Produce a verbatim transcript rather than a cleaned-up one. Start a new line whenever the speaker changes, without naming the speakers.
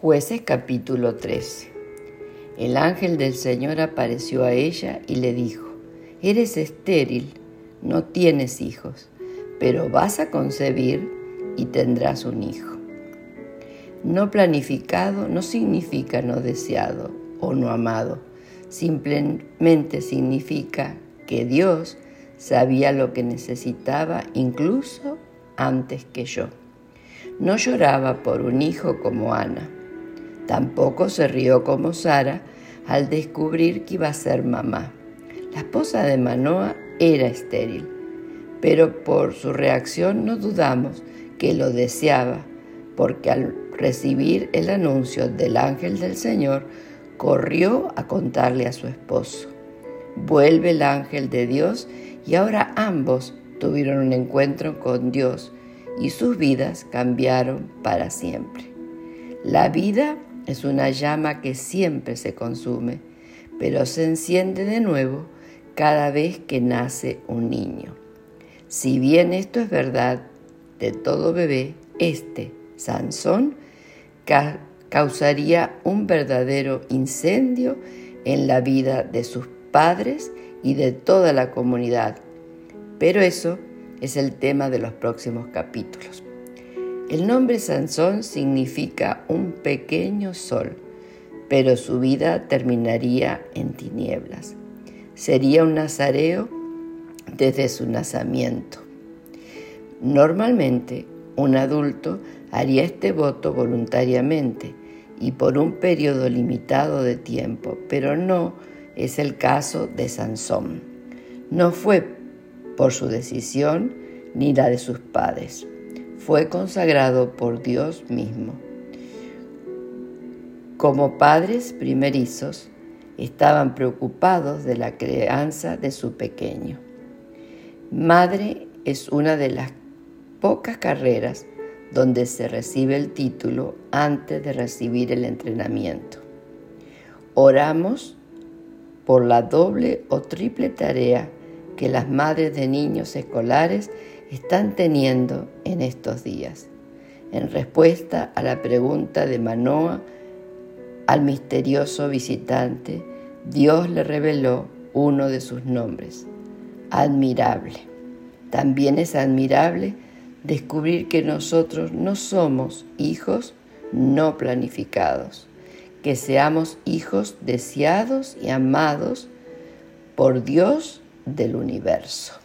Jueces capítulo trece. El ángel del Señor apareció a ella y le dijo: Eres estéril, no tienes hijos, pero vas a concebir y tendrás un hijo. No planificado no significa no deseado o no amado, simplemente significa que Dios sabía lo que necesitaba incluso antes que yo. No lloraba por un hijo como Ana. Tampoco se rió como Sara al descubrir que iba a ser mamá. La esposa de Manoa era estéril, pero por su reacción no dudamos que lo deseaba, porque al recibir el anuncio del ángel del Señor, corrió a contarle a su esposo. Vuelve el ángel de Dios y ahora ambos tuvieron un encuentro con Dios y sus vidas cambiaron para siempre. La vida es una llama que siempre se consume, pero se enciende de nuevo cada vez que nace un niño. Si bien esto es verdad de todo bebé, este, Sansón, ca- causaría un verdadero incendio en la vida de sus padres y de toda la comunidad. Pero eso es el tema de los próximos capítulos. El nombre Sansón significa un pequeño sol, pero su vida terminaría en tinieblas. Sería un nazareo desde su nacimiento. Normalmente, un adulto haría este voto voluntariamente y por un periodo limitado de tiempo, pero no es el caso de Sansón. No fue por su decisión ni la de sus padres. Fue consagrado por Dios mismo. Como padres primerizos, estaban preocupados de la crianza de su pequeño. Madre es una de las pocas carreras donde se recibe el título antes de recibir el entrenamiento. Oramos por la doble o triple tarea que las madres de niños escolares están teniendo en estos días. En respuesta a la pregunta de Manoa al misterioso visitante, Dios le reveló uno de sus nombres: admirable. También es admirable descubrir que nosotros no somos hijos no planificados, que seamos hijos deseados y amados por Dios del universo.